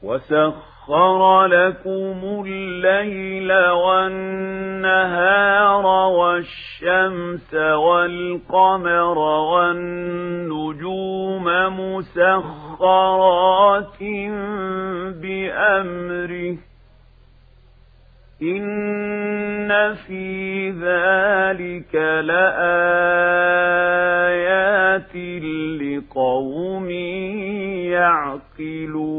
وسخر لكم الليل والنهار والشمس والقمر والنجوم مسخرات بأمره إن في ذلك لآيات لقوم يعقلون